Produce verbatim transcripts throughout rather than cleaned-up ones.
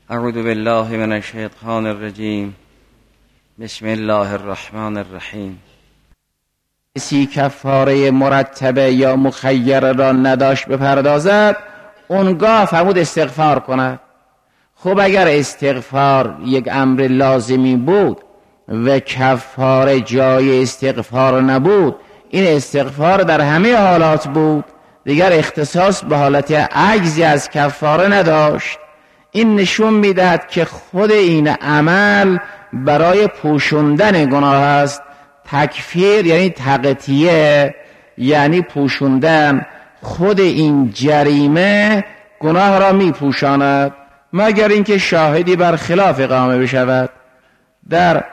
اعوذ بالله من الشیطان الرجیم. بسم الله الرحمن الرحیم. کسی کفاره مرتبه یا مخیر را نداشت بپردازد، اونگاه فرمود استغفار کند. خب اگر استغفار یک امر لازمی بود و کفاره جای استغفار نبود، این استغفار در همه حالات بود، دیگر اختصاص به حالت عجزی از کفاره نداشت. این نشون میدهد که خود این عمل برای پوشوندن گناه است. تکفیر یعنی تغطیه، یعنی پوشوندن. خود این جریمه گناه را می پوشاند مگر اینکه شاهدی بر خلاف اقامه بشود. در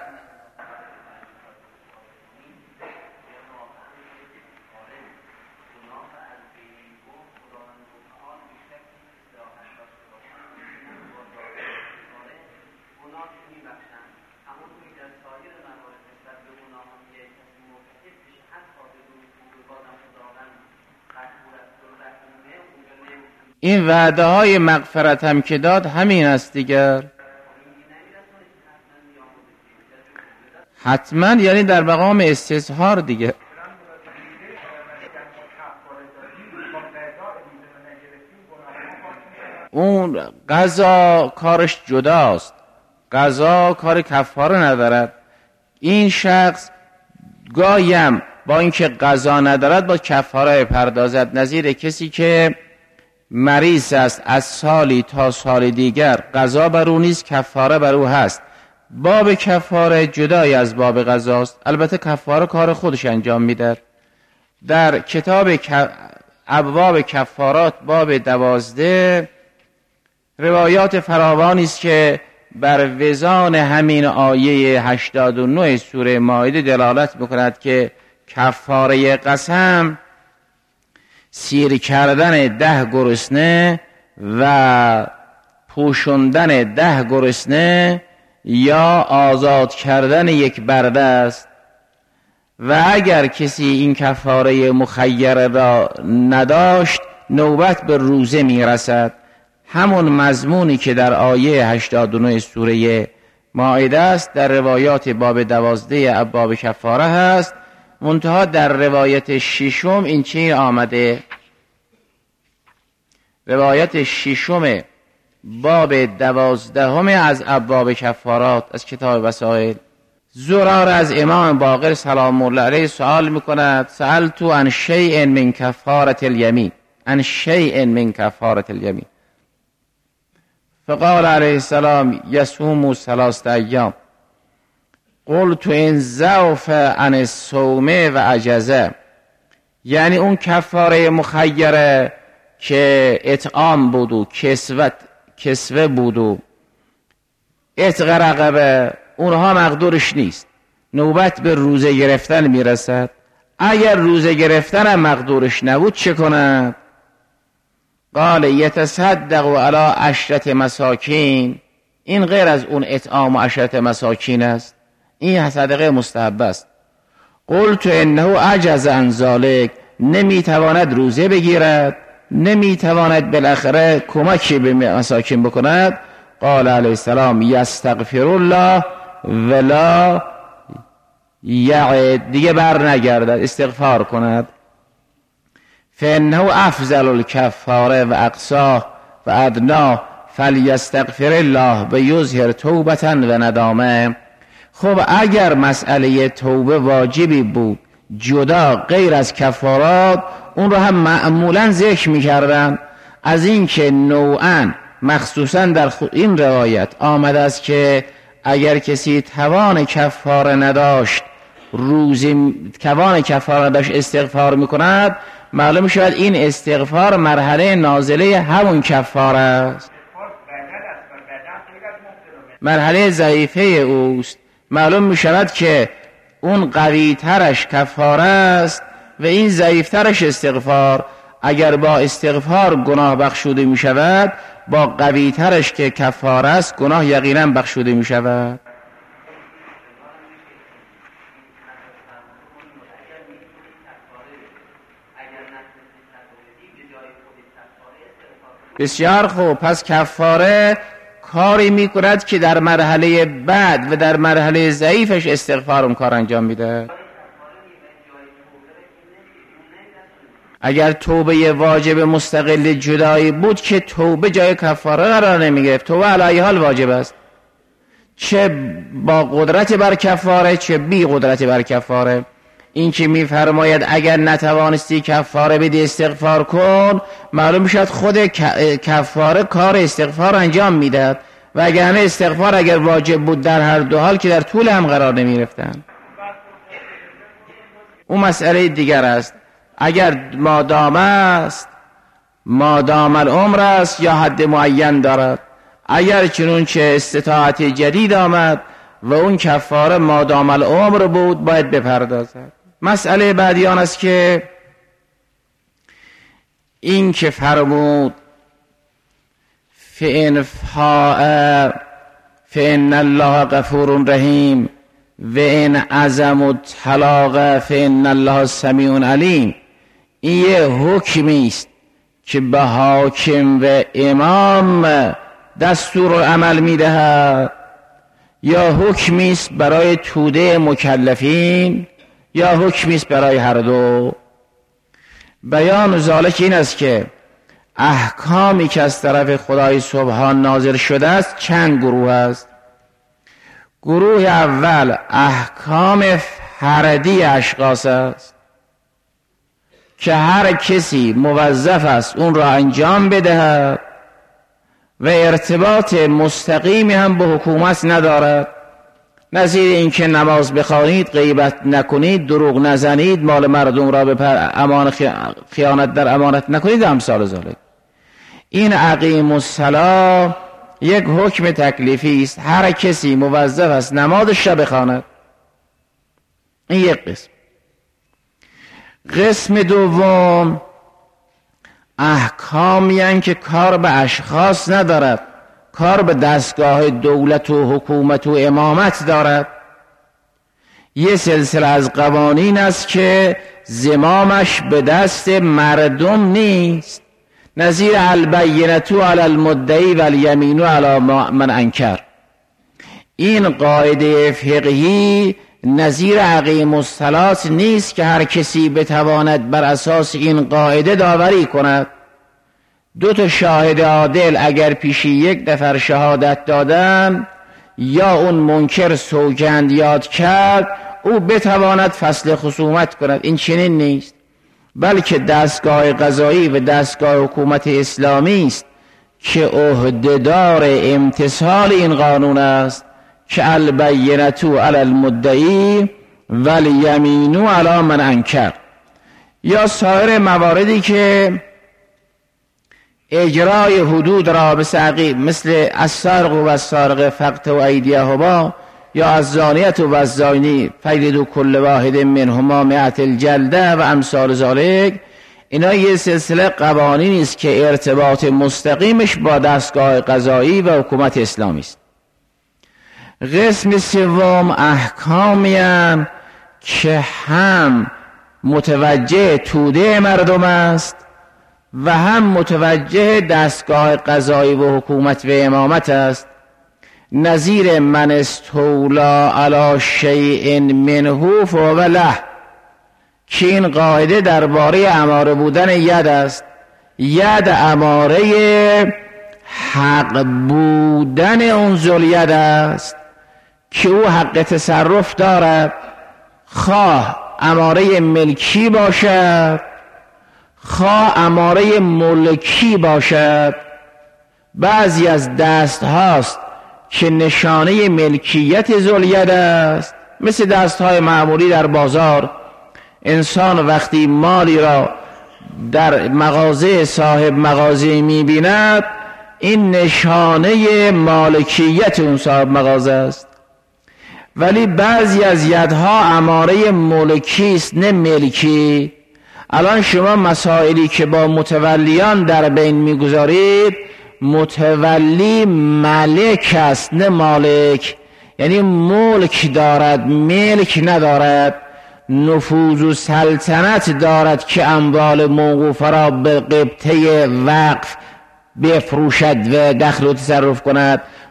این وعده های مغفرت هم که داد همین است دیگر. حتما یعنی در مقام استظهار دیگه. اون قضا کارش جداست، قضا کار کفاره ندارد. این شخص گایم با اینکه قضا ندارد با کفاره پردازد. نظیر کسی که مریض است، از سالی تا سال دیگر قضا بر او نیست، کفاره بر او هست. باب کفاره جدای از باب قضاست. البته کفاره کار خودش انجام میده. در کتاب ابواب کفارات باب دوازده روایات فراوانی است که بر وزان همین آیه هشتاد و نه سوره مائده دلالت میکند که کفاره قسم سیر کردن ده گرسنه و پوشوندن ده گرسنه یا آزاد کردن یک برده است. و اگر کسی این کفاره مخیر را نداشت، نوبت به روزه میرسد. همون مضمونی که در آیه هشتاد و نه سوره مائده است در روایات باب دوازده ابواب کفاره هست. منتها در روایت ششم این چی آمده؟ روایت ششم باب دوازدهم از ابواب کفارات از کتاب وسائل. زرار از امام باقر سلام الله علیه سوال میکند: سألت عن شیء من کفارة الیمین، عن شیء من کفارة الیمین. فقال علیه السلام: یصوم ثلاثة ایام. قلت ان ضعف عن الصوم و عجزه، یعنی اون کفاره مخیره که اطعام بود و کسوت کسوه بود و عتق رقبه، اونها مقدورش نیست، نوبت به روزه گرفتن میرسد. اگر روزه گرفتن هم مقدورش نبود چه کند؟ قال یتصدق علی عشرة مساکین. این غیر از اون اطعام و عشرة مساکین است، این صدقه مستحب است. قلت انه عجز عن ذلک، نمیتواند روزه بگیرد، نمیتواند بالاخره کمکی به مساکین بکند. قال علیه السلام: یستغفر الله ولا یعد، دیگه بر نگردد، استغفار کند. فانه افضل الکفاره و اقصاه و ادناه فلیستغفر الله و یظهر توبة و ندامه. خب اگر مسئله توبه واجبی بود جدا غیر از کفارات، اون رو هم معمولا ذکر می‌کردن. از این که نوعاً مخصوصاً در خود این روایت آمده است که اگر کسی توان کفاره نداشت، روزی توان کفاره نداشت استغفار می‌کند، معلوم شود این استغفار مرحله نازله همون کفاره است، مرحله ضعیفه اوست. معلوم می شود که اون قوی ترش کفاره است و این ضعیف ترش استغفار. اگر با استغفار گناه بخشوده می شود، با قوی ترش که کفاره است گناه یقینا بخشوده می شود. بسیار خوب. پس کفاره کاری میکند که در مرحله بعد و در مرحله ضعیفش استغفار اون کار انجام میده. اگر توبه واجب مستقل جدایی بود که توبه جای کفاره قرار نمیگرفت. توبه علی حال واجب است، چه با قدرت بر کفاره چه بی قدرت بر کفاره. این که میفرماید اگر نتوانستی کفاره بدی استغفار کن، معلوم شد خود کفاره کار استغفار انجام میداد، و اگر نه استغفار اگر واجب بود در هر دو حال که در طول هم قرار نمیرفتن. اون مسئله دیگر است. اگر مادام است مادام العمر است یا حد معین دارد. اگر چنونچه استطاعت جدید آمد و اون کفاره مادام العمر بود باید بپردازد. مسئله بعدی آن است که این که فرمود فإن فاء فإن الله غفور رحیم و ان عزم الطلاق فإن الله سمیع علیم، این یه حکمی است که به حاکم و امام دستور عمل میدهد، یا حکمی است برای توده مکلفین، یا حکمی است برای هر دو. بیان ذالک این است که احکامی که از طرف خدای سبحان نازل شده است چند گروه است. گروه اول احکام فردی اشخاص است که هر کسی موظف است اون را انجام بدهد و ارتباط مستقیمی هم به حکومت ندارد، نظیر اینکه نماز بخوانید، غیبت نکنید، دروغ نزنید، مال مردم را به امان خیانت در امانت نکنید، امثال ذالک. این اقیم الصلاة یک حکم تکلیفی است، هر کسی موظف است نمازش را بخواند. این یک قسم. قسم دوم احکامی هستند که کار به اشخاص ندارد، کار به دستگاه دولت و حکومت و امامت دارد. یه سلسله از قوانین است که زمامش به دست مردم نیست، نظیر البینة علی المدعی و الیمین علی من انکر. این قاعده فقهی نظیر اقیم الصلاة نیست که هر کسی بتواند بر اساس این قاعده داوری کند. دو تا شاهد عادل اگر پیشی یک نفر شهادت دادن یا اون منکر سوگند یاد کرد، او بتواند فصل خصومت کند. این چنین نیست، بلکه دستگاه قضایی و دستگاه حکومت اسلامی است که عهدهدار امتثال این قانون است که البینة علی المدعی و الیمین علی من انکر. یا سایر مواردی که اجرای حدود را مثل السارق و السارق فقطعوا ایدیهما یا الزانیة و الزانی فجلدوا کل واحد منهما مئة الجلده و امثال ذالک، اینا یه سلسله قوانینی است که ارتباط مستقیمش با دستگاه قضایی و حکومت اسلامی است. قسم سوم احکامی هستند که هم متوجه توده مردم است و هم متوجه دستگاه قضایی و حکومت و امامت است، نظیر من استولا علی شیء منه فهو له، که این قاعده درباره اماره بودن ید است. ید اماره حق بودن اون ذوالید است که او حق تصرف دارد، خواه اماره ملکی باشد خواه اماره ملکی باشد. بعضی از دست هاست که نشانه ملکیت ذوالید است، مثل دست های معمولی در بازار. انسان وقتی مالی را در مغازه صاحب مغازه میبیند، این نشانه مالکیت اون صاحب مغازه است. ولی بعضی از یدها اماره ملکی است نه ملکی. الان شما مسائلی که با متولیان در بین میگذارید، متولی ملک است نه مالک، یعنی ملک دارد ملک ندارد، نفوذ و سلطنت دارد که اموال موقوفه را به قبطه وقف بفروشد و دخل و تصرف کند.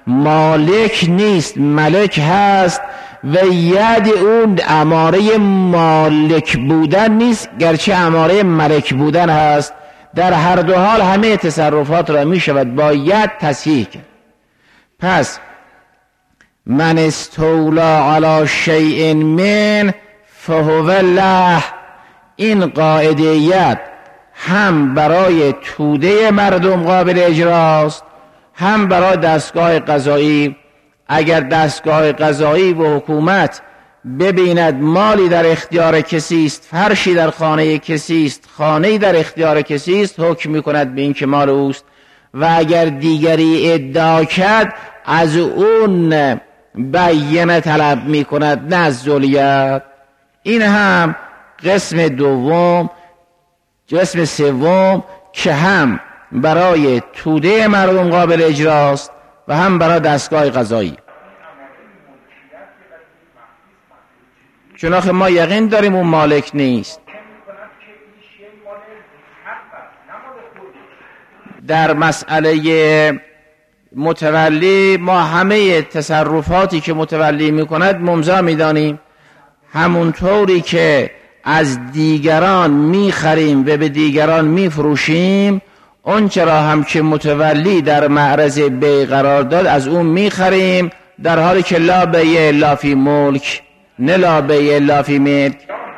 مالک نیست، ملک هست و ید اون اماره مالک بودن نیست، گرچه اماره ملک بودن هست. در هر دو حال همه تصرفات را می شود باید تصحیح کرد. پس من استولا علی شیء من فهو له، این قاعدیت هم برای توده مردم قابل اجراست، هم برای دستگاه قضایی. اگر دستگاه قضایی و حکومت ببیند مالی در اختیار کسی است، فرشی در خانه کسی است، خانه‌ای در اختیار کسی است، حکم می‌کند به این که مال اوست. و اگر دیگری ادعا کرد از اون بیانه طلب می‌کند، نه از ذولیت. این هم قسم دوم، قسم سوم که هم برای توده مردم قابل اجراست و هم برای دستگاه قضایی. چون ما یقین داریم اون مالک نیست. در مسئله متولی ما همه تصرفاتی که متولی میکند ممضا میدانیم، همونطوری که از دیگران میخریم و به دیگران میفروشیم، اون چرا هم که متولی در معرض بیع قرار داد از اون میخریم، در حالی که لا بیع الا فی ملک، نه لا بیع الا فی ملک.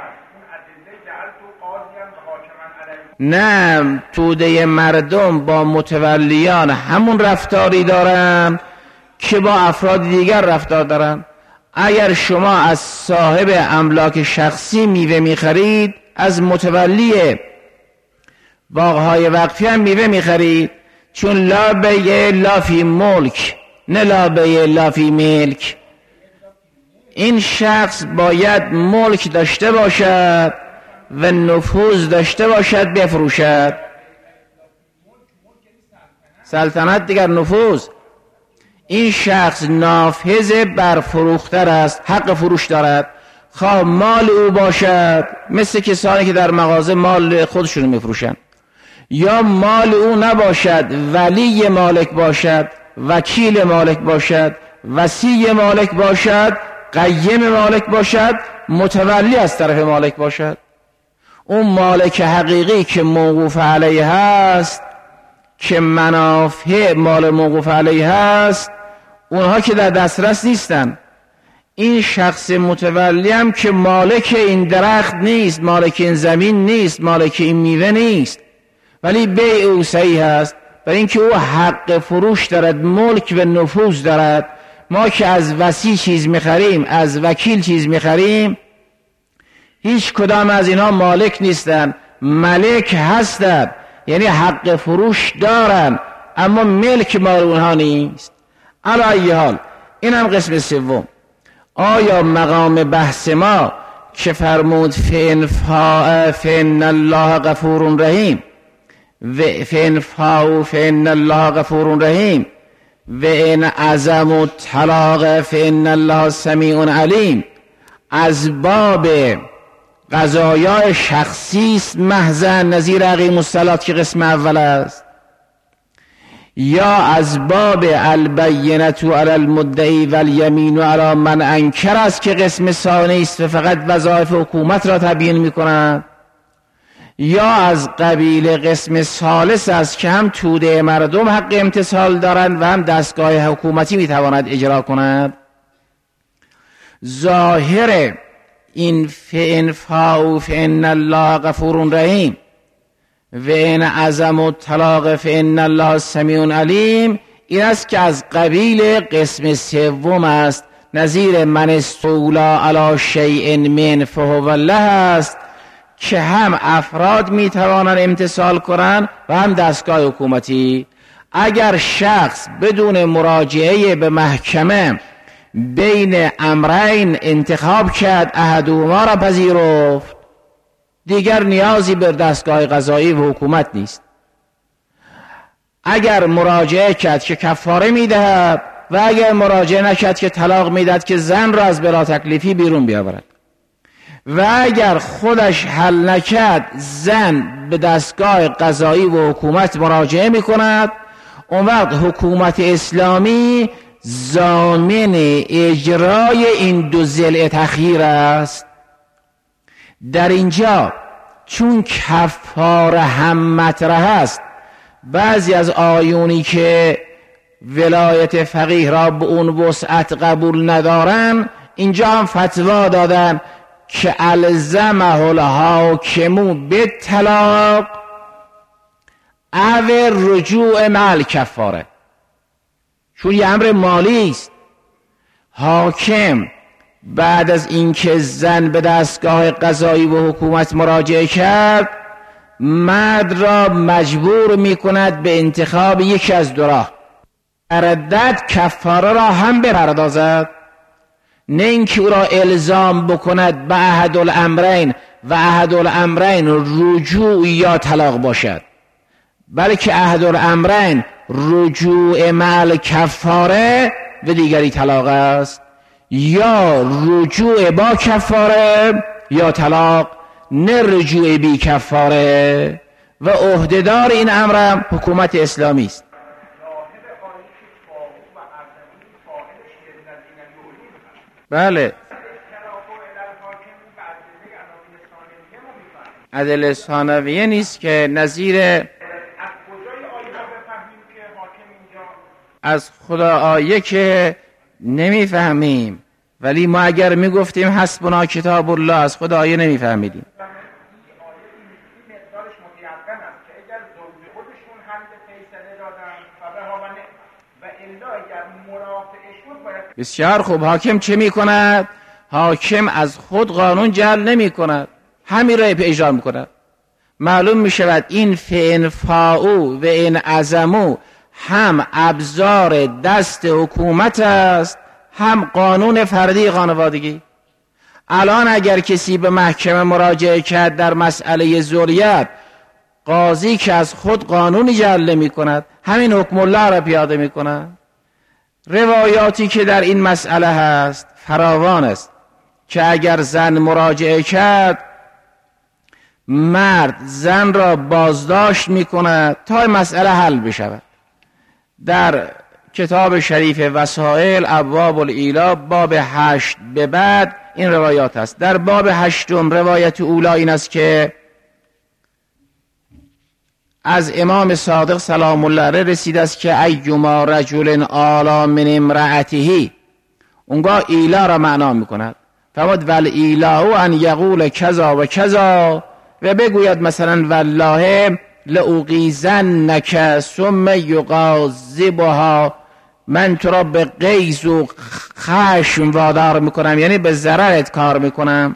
نه، توده مردم با متولیان همون رفتاری دارن که با افراد دیگر رفتار دارن. اگر شما از صاحب املاک شخصی میوه میخرید، از متولی باغهای وقفی هم میوه میخرید، چون لا بیع الا فی ملک، نه لا بیع الا فی ملک. این شخص باید ملک داشته باشد و نفوذ داشته باشد بفروشد. سلطنت دیگر نفوذ. این شخص نافذ بر فروختر است، حق فروش دارد، خواه مال او باشد، مثل کسانی که در مغازه مال خودشون میفروشن، یا مال او نباشد، ولی مالک باشد، وکیل مالک باشد، وصی مالک باشد، قیم مالک باشد، متولی از طرف مالک باشد. اون مالک حقیقی که موقوف علیه هست، که منافع مال موقوف علیه هست، اونها که در دسترس نیستن. این شخص متولی هم که مالک این درخت نیست، مالک این زمین نیست، مالک این میوه نیست، ولی بیع او صحیح هست، برای اینکه او حق فروش دارد، ملک و نفوذ دارد. ما که از وصی چیز میخریم، از وکیل چیز میخریم، هیچ کدام از اینها مالک نیستن، ملک هستند، یعنی حق فروش دارن، اما ملک مال اونها نیست. علی ای حال این هم قسم سوم. آیا مقام بحث ما که فرمود فین فا فین الله غفور رحیم و فین فا فین الله غفور رحیم و ان عزم الطلاق فین الله سمیع علیم، از باب قضایای شخصی است محضاً، نظیر اقیم الصلاة که قسم اول است، یا از باب البینة علی المدعی والیمین علی من انکر است که قسم ثانی است و فقط وظایف حکومت را تبیین می‌کند، یا از قبیل قسم ثالث است که هم توده مردم حق امتثال دارند و هم دستگاه حکومتی میتواند اجرا کند. ظاهر این فین فاو فین الله غفور رحیم و این عزم الطلاق فین الله سمیع علیم، این است که از قبیل قسم سوم است، نظیر من استولا علی شیء من فهو له است، که هم افراد میتوانند امتثال کنند و هم دستگاه حکومتی. اگر شخص بدون مراجعه به محکمه بین امرین انتخاب کرد، احدهما را پذیرفت، دیگر نیازی به دستگاه قضایی و حکومت نیست. اگر مراجعه کرد که کفاره میدهد و اگر مراجعه نکرد که طلاق میدهد که زن را از بلا تکلیفی بیرون بیاورد، و اگر خودش حل نکرد زن به دستگاه قضایی و حکومت مراجعه میکند، اون وقت حکومت اسلامی ضامن اجرای این دو ضلع تخییر است. در اینجا چون کفاره هم مطرح است، بعضی از آیونی که ولایت فقیه را به اون وسعت قبول ندارن اینجا هم فتوا دادن که الزمه الحاکم بالطلاق او رجوع مع الکفاره. چون یه امر مالی است، حاکم بعد از اینکه زن به دستگاه قضایی و حکومت مراجعه کرد، مرد را مجبور می کند به انتخاب یکی از دو راه: ردت کفاره را هم بپردازد، نه اینکه او را الزام بکند به احد الامرین و احد الامرین رجوع یا طلاق باشد، بلکه احد الامرین رجوع مع کفاره و دیگری طلاق است، یا رجوع با کفاره یا طلاق، نه رجوع بی کفاره. و عهدهدار این امر حکومت اسلامی است. بله، ادله ثانویه نیست که نظیر از خدا آیه که نمیفهمیم، ولی ما اگر میگفتیم حسبنا کتاب الله از خدا آیه نمیفهمیدیم. بسیار خوب. حاکم چه میکند؟ حاکم از خود قانون جعل نمی کند، همین را اجرا میکند. معلوم میشود این فین فاو و این عزمو هم ابزار دست حکومت است، هم قانون فردی خانوادگی. الان اگر کسی به محکمه مراجعه کرد در مسئله ذریت، قاضی که از خود قانونی جعل می کند، همین حکم الله را پیاده می کند. روایاتی که در این مسئله هست فراوان است که اگر زن مراجعه کرد، مرد زن را بازداشت می کند تا مسئله حل بشود. در کتاب شریف وسائل ابواب الایلا باب هشت به بعد این روایات است. در باب هشتم روایت اولا این است که از امام صادق سلام الله علیه رسیده است که ایما رجل آلا من امرأته، اونگاه ایلا را معنا میکند. فرمود ول ایلا ان یقول کذا و کذا، و بگوید مثلا والله لأغیظنک ثم یغاظبها، من تو را به غیظ و خشم وادار میکنم، یعنی به ضررت کار میکنم.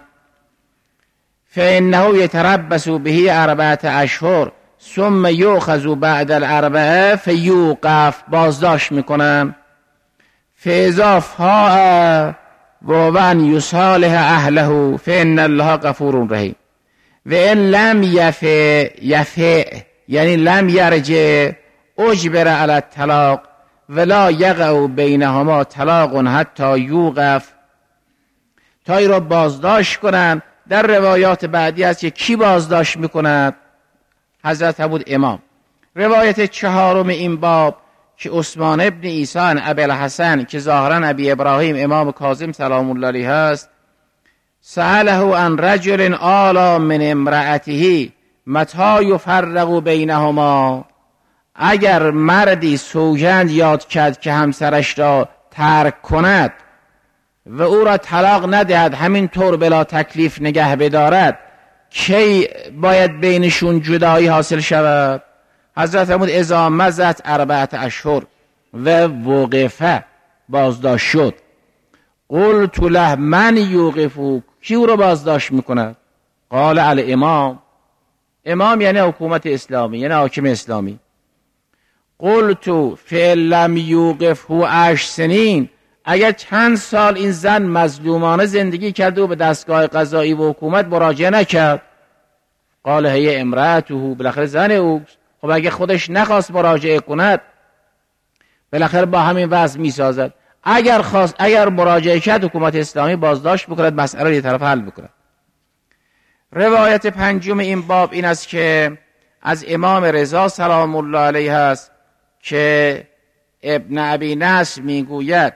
فانه یتربص به اربعه اشهر ثم یؤخذ بعد الاربعه فیوقف، بازداشت میکنم. فاذا فاء و ان یصالح اهله فان الله غفور رحیم. و ان لم یفع یفع یعنی لم یرجع اجبر علی الطلاق ولا یقع بینهما طلاق حتی یوقف، تا ای را بازداشت کنند. در روایات بعدی است که کی بازداشت میکند؟ حضرت بود امام. روایت چهارم این باب که عثمان ابن عیسی ابی الحسن که ظاهرا ابی ابراهیم امام کاظم سلام الله علیه است، سأله عن رجل آلا من امرأته متى یفرق بینهما، اگر مردی سوگند یاد کرد که همسرش را ترک کند و او را طلاق ندهد، همین طور بلا تکلیف نگه بدارد، کی باید بینشون جدایی حاصل شود؟ حضرت فرمود اذا مضت اربعه اشهر و وقفه، بازداشت شد. قلت له من یوقفو، کی او را بازداشت میکند؟ قال الامام، امام یعنی حکومت اسلامی، یعنی حاکم اسلامی. قلت فعل لم یوقفه عشر سنین، اگر چند سال این زن مظلومانه زندگی کرده و به دستگاه قضایی و حکومت مراجعه نکرد؟ قال هی امرأته، بالاخره زن او. خب اگه خودش نخواست مراجعه کند، بالاخره با همین وضع میسازد. اگر خواست، اگر مراجعه کرد، حکومت اسلامی بازداشت بکند، مسئله را یه طرف حل بکند. روایت پنجم این باب این است که از امام رضا سلام الله علیه است که ابن ابی نصر میگوید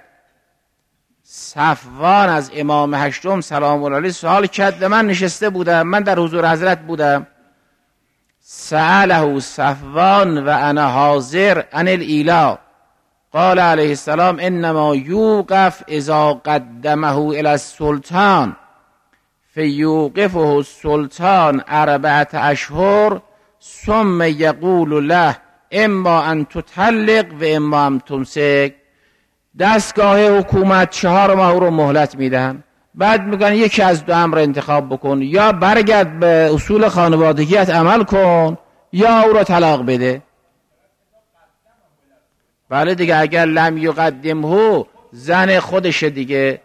صفوان از امام هشتم سلام الله علیه سوال کرد، من نشسته بودم، من در حضور حضرت بودم. سأله صفوان و انا حاضر عن الایلا، قال علیه السلام انما یوقف اذا قدمه الى السلطان فیوقفه السلطان اربعت اشهر ثم یقول له اما ان تطلق و اما ان تمسک. دستگاه حکومت چهار ماه رو مهلت میدن، بعد میگن یکی از دو امر انتخاب بکن، یا برگرد به اصول خانوادگیت عمل کن یا او رو طلاق بده. بله دیگه، اگر لم یقدمه زن خودشه دیگه.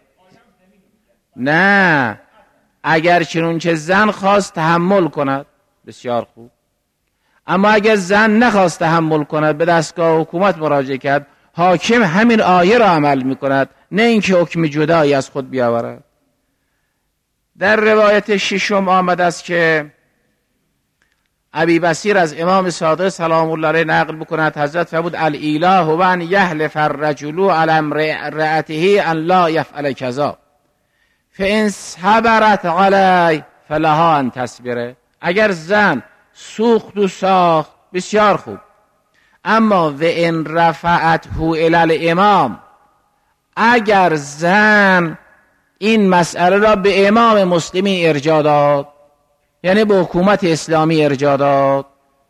نه، اگر چنونچه زن خواست تحمل کند بسیار خوب، اما اگر زن نخواست تحمل کند به دستگاه حکومت مراجعه کرد، حاکم همین آیه را عمل میکند، نه اینکه حکم جدایی از خود بیاورد. در روایت ششم آمد است که ابی بصیر از امام صادق سلام الله علیه نقل بکند حضرت فرمود الاله و ان یحلف الرجل علی امرأته ان لا یفعل کذا فان صبرت علی فلها ان تصبر. اگر زن سوخت و ساخت بسیار خوب، اما و ان رفعته الی الامام، اگر زن این مسئله را به امام مسلمین ارجاع داد، یعنی به حکومت اسلامی ارجاع داد،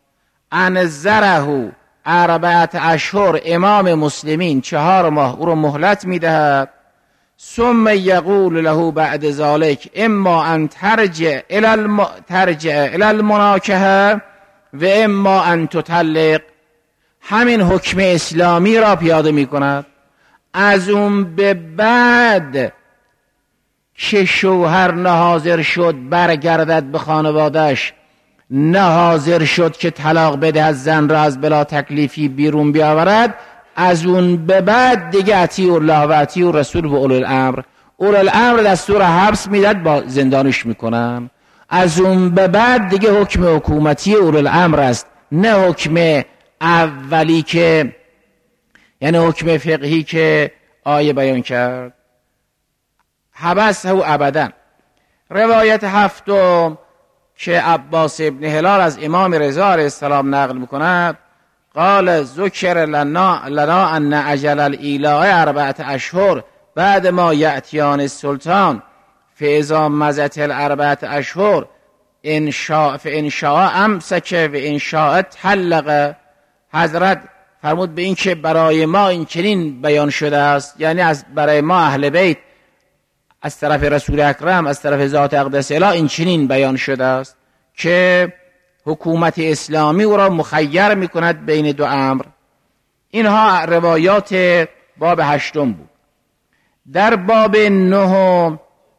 انذره اربعت اشهر، امام مسلمین چهار ماه او را مهلت میدهد، ثم یقول له بعد ذلك اما ان ترجع الى الم... ترجع الى المناکحه و اما ان تطلق. همین حکم اسلامی را پیاده می کند. از اون به بعد که شوهر نه حاضر شد برگردد به خانوادهش، نه حاضر شد که طلاق بده از زن را از بلا تکلیفی بیرون بیاورد، از اون به بعد دیگه اطیع الله و اطیع رسول و اولو الامر. اولو الامر دستور حبس میداد، با زندانش میکنن. از اون به بعد دیگه حکم حکومتی اولو الامر است، نه حکم اولی که یعنی حکم فقهی که آیه بیان کرد. حبس او ابدا. روایت هفتم که عباس ابن هلال از امام رضا علیه السلام نقل میکند، قال ذکر لنا لنا ان اجل الایلاء اربعه اشهر بعد ما یأتیان السلطان فاذا مضت الاربعه اشهر ان شاء فان شاء امسک و ان شاء طلق. حضرت فرمود به این که برای ما این چنین بیان شده است، یعنی از برای ما اهل بیت از طرف رسول اکرم از طرف ذات اقدس اله این چنین بیان شده است که حکومت اسلامی او را مخیر می کند بین دو امر. اینها روایات باب هشتم بود. در باب نهم،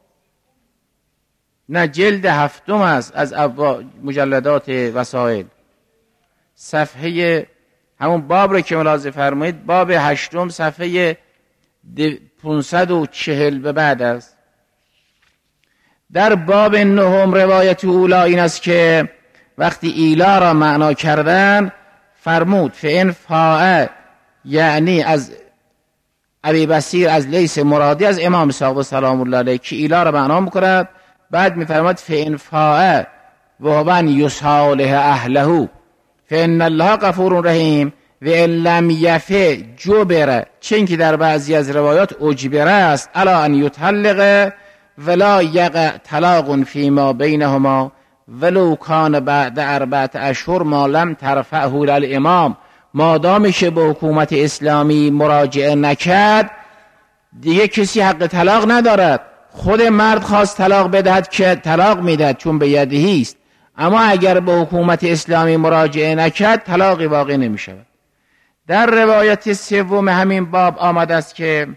نه جلد هفتم است از مجلدات وسائل، صفحه همون باب رو که ملاحظه فرمایید، باب هشتم صفحه پانصد و چهل به بعد است. در باب نهم روایت اولا این است که وقتی ایلا را معنا کردن فرمود فان فاء، یعنی از ابی بصیر از لیث مرادی از امام صادق سلام الله علیه که ایلا را معنا میکند، بعد میفرماد فان فاء و هو یصالح اهله فان الله غفور رحیم و ان لم یفع جبر، چون که در بعضی از روایات اجبره است الا ان یطلق ولا یقع طلاق فیما بینهما ولو کان بعد اربعه اشهر ما لم ترفعه للامام. مادامی که به حکومت اسلامی مراجعه نکرد دیگه کسی حق طلاق ندارد. خود مرد خواست طلاق بدهد که طلاق میدهد چون به یدهی است، اما اگر به حکومت اسلامی مراجعه نکرد طلاقی واقع نمی شود. در روایت سوم همین باب آمده است که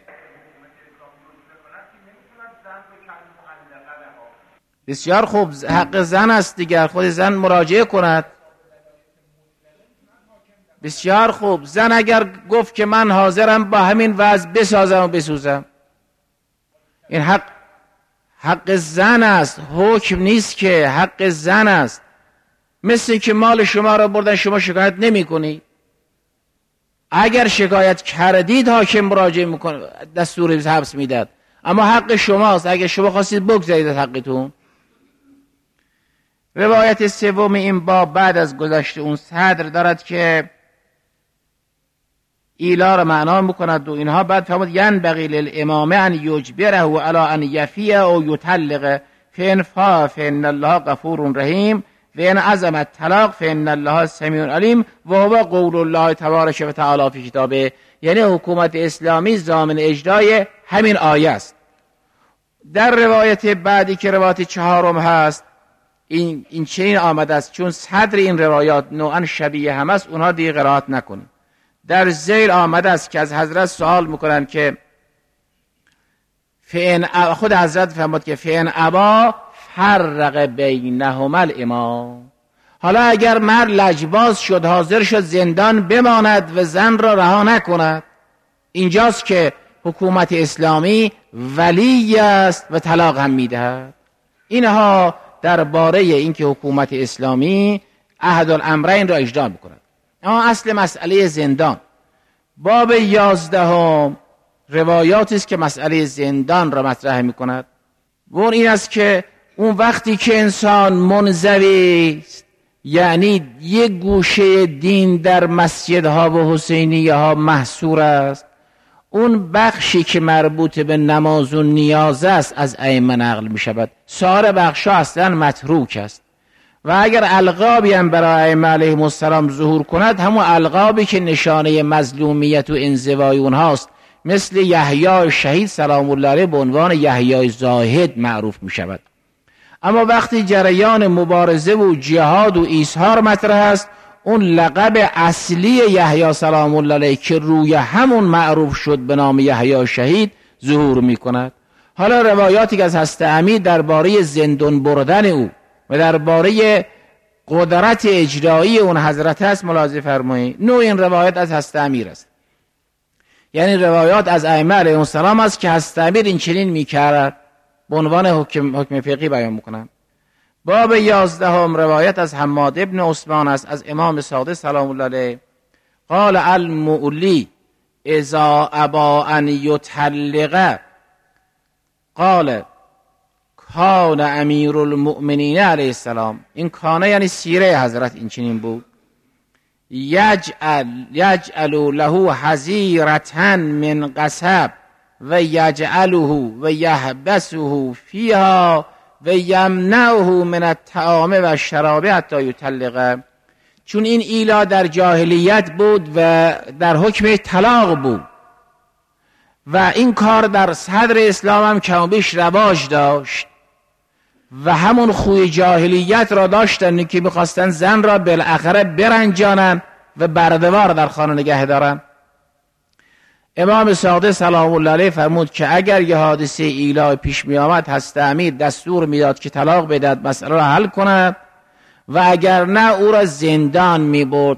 بسیار خوب، حق زن است دیگر، خود زن مراجعه کند. بسیار خوب، زن اگر گفت که من حاضرم با همین وضع بسازم و بسوزم، این حق حق زن است، حکم نیست که، حق زن است. مثل که مال شما را بردن شما شکایت نمی کنی، اگر شکایت کردید حاکم مراجعه میکنه دستور حبس میداد، اما حق شماست اگر شما خواستید بگذارید از حقتون. روایت سوم این باب بعد از گذشت اون صدر دارد که ایلا را معنا میکند و اینها. بعد فرمود ینبغی للامام ان یجبره علی ان یفیه او یطلق فان فا فان الله غفور رحیم و ان عزم الطلاق فان الله سمیع علیم و هو قول الله تبارک و تعالی فی کتابه. یعنی حکومت اسلامی ضامن اجرای همین آیه است. در روایت بعدی که روایت چهارم هست این این چنین آمده است، چون صدر این روایات نوعا شبیه هم است اونها دیگه قرائت نکنیم. در ذیل آمده است که از حضرت سوال میکنن که فین خود حضرت فرمود که فین ابا فرق بینهما الامام. حالا اگر مرد لجباز شد حاضر شد زندان بماند و زن را رها نکند، اینجاست که حکومت اسلامی ولی است و طلاق هم میدهد. اینها درباره اینکه حکومت اسلامی احد الامرین را اجرا میکند. اما اصل مسئله زندان باب یازدهم روایاتی است که مسئله زندان را مطرح میکند و اون این است که اون وقتی که انسان منزوی است، یعنی یک گوشه دین در مسجدها و حسینیه ها محصور است، اون بخشی که مربوط به نماز و نیاز است از ائمه نقل می شود، سایر بخشا اصلا متروک است. و اگر القابی هم برای ائمه علیهم السلام ظهور کند، همون القابی که نشانه مظلومیت و انزوای اونهاست، مثل یحیی شهید سلام الله علیه به عنوان یحیی زاهد معروف می شود. اما وقتی جریان مبارزه و جهاد و ایثار مطرح است، اون لقب اصلی یحیی سلام الله علیه که روی همون معروف شد به نام یحیی شهید ظهور می کند. حالا روایاتی که از حضرت امیر درباره زندان بردن او و درباره قدرت اجرایی اون حضرت است ملاحظه فرمایید. نوع این روایت از حضرت امیر است، یعنی روایات از ائمه علیهم السلام است که حضرت امیر این چنین میکرد به عنوان حکم حکم فقهی بیان میکنند. باب یازدهم روایت از حماد ابن عثمان است از امام صادق سلام الله علیه قال المؤلی اذا ابا ان یطلق قال کان امیر المؤمنین علیه السلام. این کانه یعنی سیره حضرت این چنین بود. یجعل یجعل له حزیرة من قصب و یجعله و یحبسه فیها و یمنعه من الطعام و الشراب حتی یطلق. چون این ایلا در جاهلیت بود و در حکم طلاق بود و این کار در صدر اسلام هم کم و بیش رواج داشت و همون خوی جاهلیت را داشتن که میخواستن زن را بالاخره برنجانن و بردوار در خانه نگه دارن. امام صادق سلام الله علیه فرمود که اگر یه حادثه ایلا پیش می آمد، حضرت امیر دستور میداد که طلاق بدهد، مسئله را حل کند و اگر نه او را زندان می برد.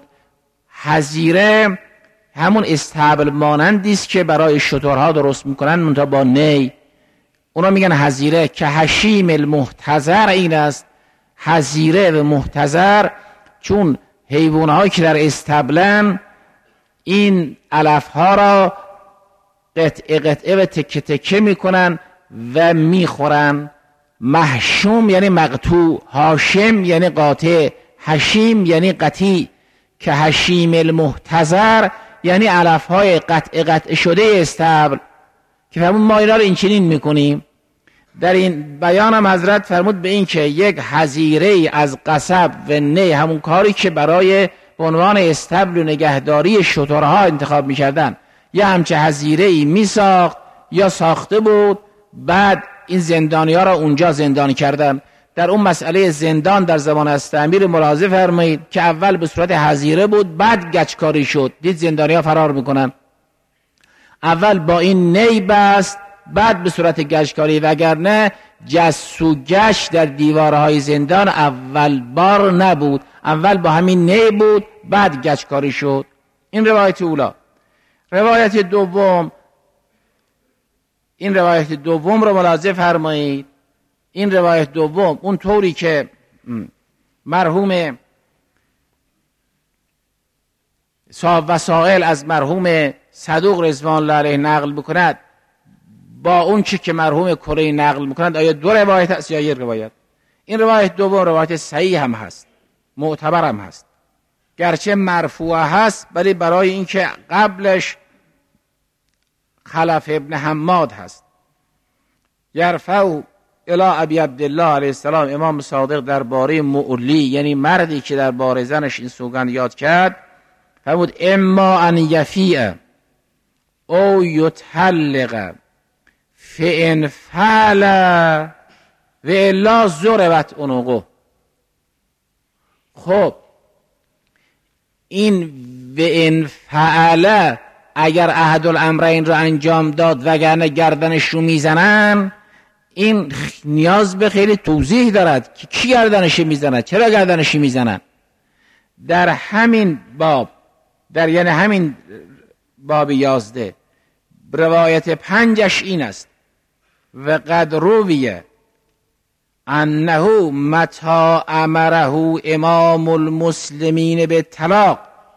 حزیره همون استبل مانندی است که برای شترها درست میکنن منتها با نی، اونا میگن حزیره. که حشیم المحتضر این است، حزیره و محتضر، چون حیوانهایی که در استبلن این علفها را قطعه قطعه و تکه تکه میکنن و میخورن. محشوم یعنی مقطوع، هاشم یعنی قاطع، حشیم یعنی قطعی. که حشیم المحتضر یعنی علفهای قطعه قطعه شده استبل که فرمود ما اینا رو این چنین میکنیم. در این بیان هم حضرت فرمود به این که یک حزیره از قصب و نی، همون کاری که برای به عنوان استبل و نگهداری شترها انتخاب میکردن، یا همچه حزیره ای میساخت یا ساخته بود، بعد این زندانی ها را اونجا زندانی کردن. در اون مسئله زندان در زمان حضرت امیر ملاحظه فرمایید که اول به صورت حزیره بود، بعد گچکاری شد. دید زندانی ها فرار میکنن، اول با این نی بست، بعد به صورت گچکاری. وگرنه جس و گش در دیوارهای زندان اول بار نبود، اول با همین نی بود، بعد گچکاری شد. این روایت اولا. روایت دوم، این روایت دوم رو ملاحظه فرمایید. این روایت دوم اون طوری که مرحوم صاحب وسائل از مرحوم صدوق رضوان الله علیه نقل بکند با اون چی که مرحوم کلینی نقل میکند، آیا دو روایت هست یا یک روایت؟ این روایت دوم روایت صحیح هم هست، معتبر هم هست، گرچه مرفوع هست ولی برای اینکه قبلش خلف ابن حماد هست. یرفع الی ابی عبدالله علیه السلام، امام صادق درباره معلی، یعنی مردی که درباره زنش این سوگند یاد کرد، فرمود اما ان یفیع او یطلق فان فعل و الا ضربت عنقه. خب این و ان فعل اگر احد الامرین رو انجام داد وگرنه گردنش رو میزنن، این نیاز به خیلی توضیح دارد که کی گردنش میزند، چرا گردنش میزنن. در همین باب، در یعنی همین باب یازده، روایت پنجش این است: و قد رویه انه متى امره امام المسلمین به طلاق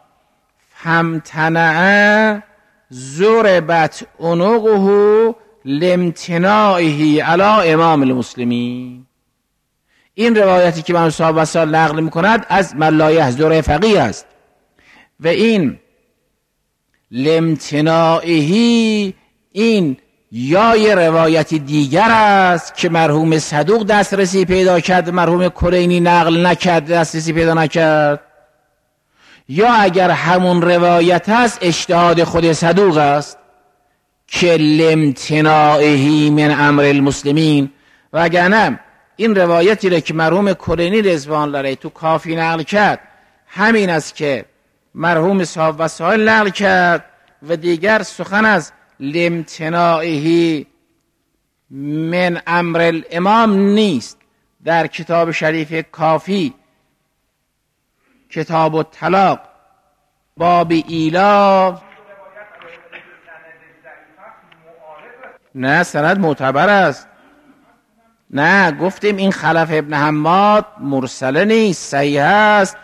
فامتنع ضربت عنقه لامتناعه علی امام المسلمین. این روایتی که من صاحب وسائل نقل میکند از من لا یحضر فقیه است و این لامتناعه این یا یه روایت دیگر است که مرحوم صدوق دسترسی پیدا کرد، مرحوم کلینی نقل نکرد، دسترسی پیدا نکرد، یا اگر همون روایت است اجتهاد خود صدوق است که لامتناعه من امر المسلمین. و اگر نه این روایتی را که مرحوم کلینی رضوان الله علیه تو کافی نقل کرد همین است که مرحوم صاحب وسائل نقل کرد و دیگر سخن از لامتناعه من امر الامام نیست. در کتاب شریف کافی کتاب الطلاق باب ایلا، نه سند معتبر است، نه گفتیم این خلف ابن حماد مرسله نیست، صحیح است.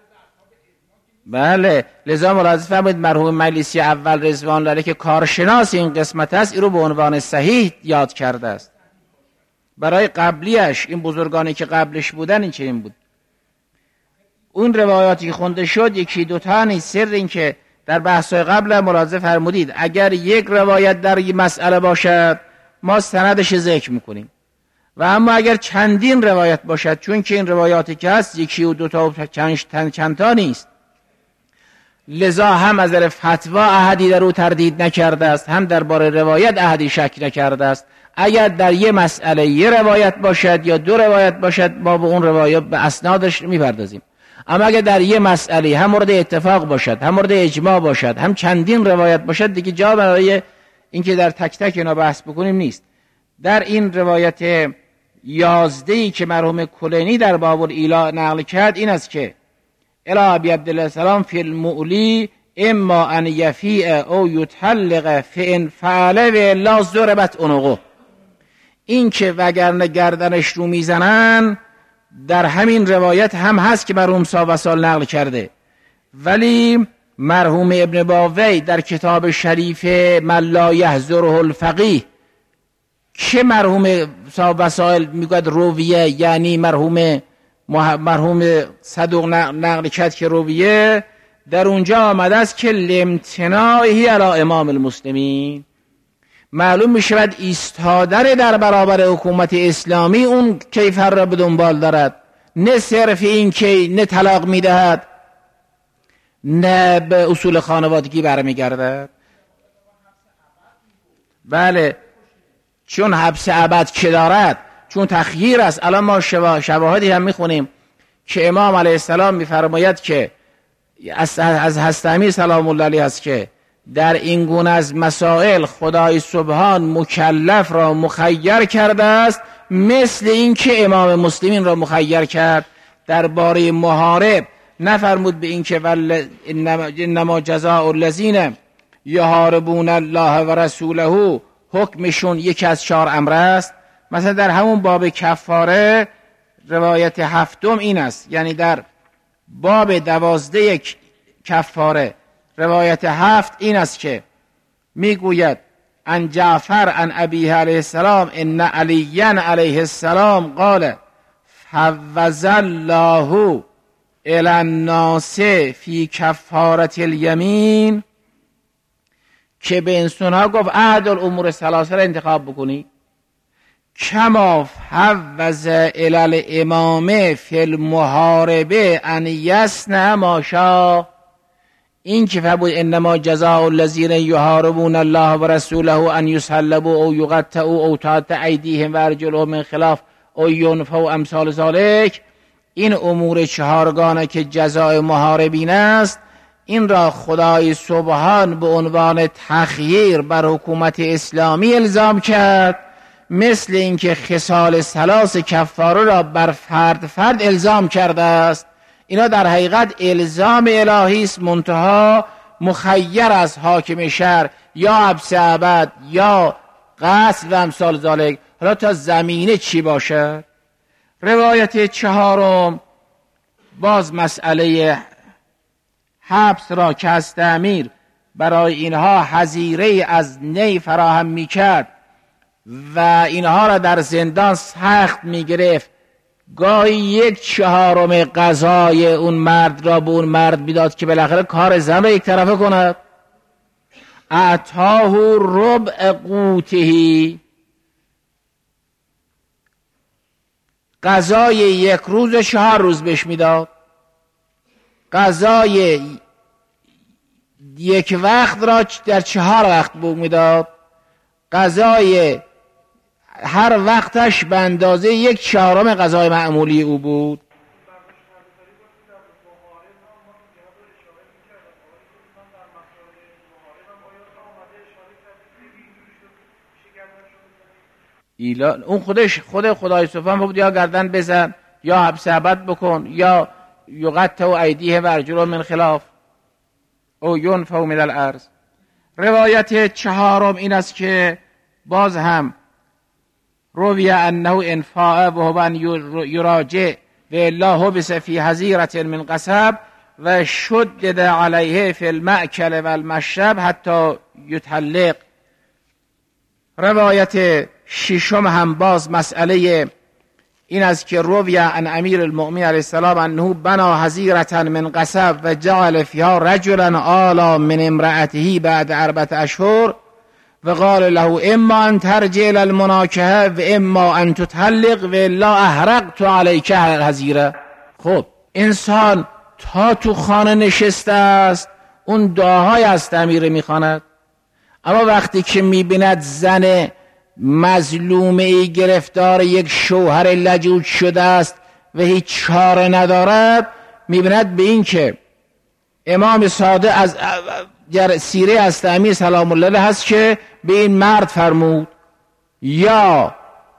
بله، لذا ملاحظه فرمایید مرحوم مجلسی اول رضوان الله علیه که کارشناس این قسمت است، این رو به عنوان صحیح یاد کرده است. برای قبلیش این بزرگانی که قبلش بودن این چنین بود. اون روایاتی که خونده شد یکی دوتا نیست. سر این که در بحث‌های قبل ملاحظه فرمودید اگر یک روایت در این مسئله باشد ما سندش ذکر میکنیم و اما اگر چندین روایت باشد، چون که این روایاتی که هست یکی و دوتا و چند چند تا نیست، لذا هم از نظر فتوا احدی در او تردید نکرده است، هم درباره روایت احدی شک نکرده است. اگر در یه مسئله یه روایت باشد یا دو روایت باشد ما به اون روایت به اسنادش میپردازیم، اما اگر در یه مسئله هم مورد اتفاق باشد، هم مورد اجماع باشد، هم چندین روایت باشد، دیگه جا برای اینکه در تک تک اینا بحث بکنیم نیست. در این روایت یازدهی که مرحوم کلینی در باب الایلا نقل کرد این است که الی ابی عبدالله السلام فی المعلی اما ان یفیع او یطلق فان فعل و الا ضربت عنقه. این که وگرنه گردنش رو میزنن در همین روایت هم هست که مرحوم صاحب وسائل نقل کرده، ولی مرحوم ابن باوی در کتاب شریف من لا یحضره الفقیه که مرحوم صاحب وسائل میگوید رویه، یعنی مرحوم مرحوم صدوق نقل کرد که رویه، در اونجا آمده است که لامتناعه علی امام المسلمین. معلوم می شود ایستادن در برابر حکومت اسلامی اون کیفر را به دنبال دارد، نه صرف این که نه طلاق می دهد نه به اصول خانوادگی برمیگردد. بله، چون حبس ابد که دارد، چون تخییر است. الان ما شواهدی هم میخونیم که امام علیه السلام میفرماید که از حضرت امیر سلام الله علیه است که در این گونه از مسائل خدای سبحان مکلف را مخیر کرده است، مثل این که امام مسلمین را مخیر کرد درباره محارب. نفرمود به این که ول انما جزاء الذین یحاربون الله و رسوله، حکمشون یکی از چهار امر است. مثلا در همون باب کفاره روایت هفتم این است، یعنی در باب دوازده کفاره روایت هفت این است که میگوید ان جعفر ان ابیه علیه السلام ان علی علیه السلام قال فوض الله الی الناس فی کفارة الیمین، که به انسانها گفت احد الامور ثلاثه را انتخاب بکنی، کما فوض الی الامام فی المحاربه ان یصنع ما شاء، این که فرمود انما جزاء الذین یحاربون الله و رسوله ان یصلبوا او یقطعوا او تقطع ایدیهم و ارجلهم من خلاف او ینفوا امثال ذلک، این امور چهارگانه که جزای محاربین است، این را خدای سبحان به عنوان تخییر بر حکومت اسلامی الزام کرد، مثل اینکه خصال ثلاث کفاره را بر فرد فرد الزام کرده است. اینا در حقیقت الزام الهی است، منتها مخیر از حاکم شهر یا حبس ابد یا قتل و امثال ذالک. حالا تا زمینه چی باشه؟ روایت چهارم باز مسئله حبس را که از امیر برای اینها حظیره از نی فراهم میکرد و اینها را در زندان سخت میگرفت، گاهی یک چهارم قضای اون مرد را به اون مرد میداد که بالاخره کار زن را یک طرفه کند. اعطاه ربع قوته، قضای یک روز چهار روز بهش میداد، قضای یک وقت را در چهار وقت بو میداد، قضای هر وقتش به اندازه یک چهارم قضای معمولی او بود. ایلا اون خودش خود خدای سبحان بود یا گردن بزن یا حبس ابد بکن یا یقطع ایدیه و ارجلهم من خلاف او ینفوا من الارض. روایت چهارم این است که باز هم روی انه انفاء و هو ان یراجع و الا حبس فی حظیرة من قصب و شدد علیه فی المأکل و المشرب حتی یطلق. روایت ششم هم باز مسئله این است که روی ان امیر المؤمنین علیه السلام انه بنا حظیرة من قصب و جعل فیها رجلا آلا من امرأته بعد اربعة اشهر و قال له اما ان ترجع الى المناکحه و اما ان تطلق و الا احرقت علیک الحظیره. خب انسان تا تو خانه نشسته است اون دعاهای از امیر میخواند، اما وقتی که میبیند زن مظلومه ای گرفتار یک شوهر لجوج شده است و هیچ چاره ندارد، میبیند به این که امام صادق از در سیره از امیر سلام الله علیه هست که به این مرد فرمود یا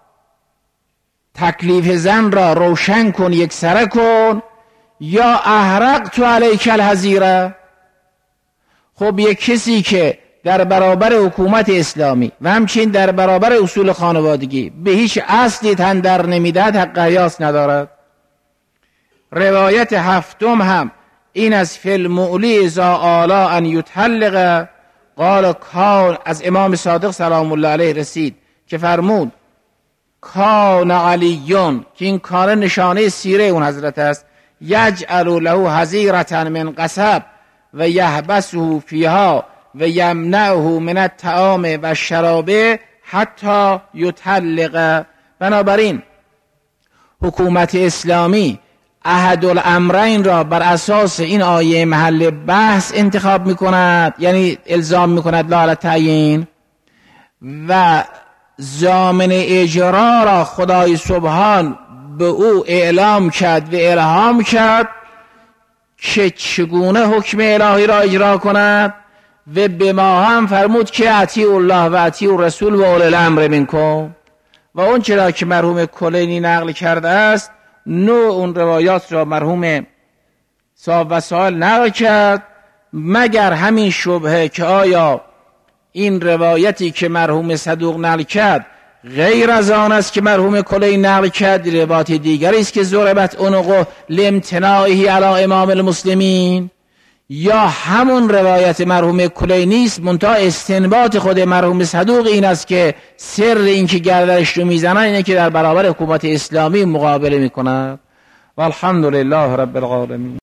تکلیف زن را روشن کن، یک سره کن، یا احرقت علیک الحظیره. خب یک کسی که در برابر حکومت اسلامی و همچنین در برابر اصول خانوادگی به هیچ اصلی تن در نمیدهد حق قیاس ندارد. روایت هفتم هم این از فی المعلی اذا آلا ان یطلق قال کان، از امام صادق سلام الله علیه رسید که فرمود کان علیون، که این کان نشانه سیره اون حضرت است، یجعل له حظیرة من قصب و یحبسه فیها و یمنعه من الطعام و الشراب حتی یطلق. بنابراین حکومت اسلامی احد الامرین را بر اساس این آیه محل بحث انتخاب میکند، یعنی الزام میکند لا علی تعیین، و ضامن اجرا را خدای سبحان به او اعلام کرد و الهام کرد که چگونه حکم الهی را اجرا کند و به ما هم فرمود که اطیعوا الله و اطیعوا الرسول و اولی الامر منکم. و اون چرا که مرحوم کلینی نقل کرده است، نوع اون روایات را مرحوم صاحب وسائل نقل کرد، مگر همین شبهه که آیا این روایتی که مرحوم صدوق نقل کرد غیر از آن است که مرحوم کلینی نقل کرد، روایت دیگری است که ضربت عنقه لامتناعه علی امام المسلمین، یا همون روایت مرحوم کلینی است، منتها استنباط خود مرحوم صدوق این است که سر این که گردنش رو میزنن اینه که در برابر حکومت اسلامی مقابله میکنند. والحمد لله رب العالمین.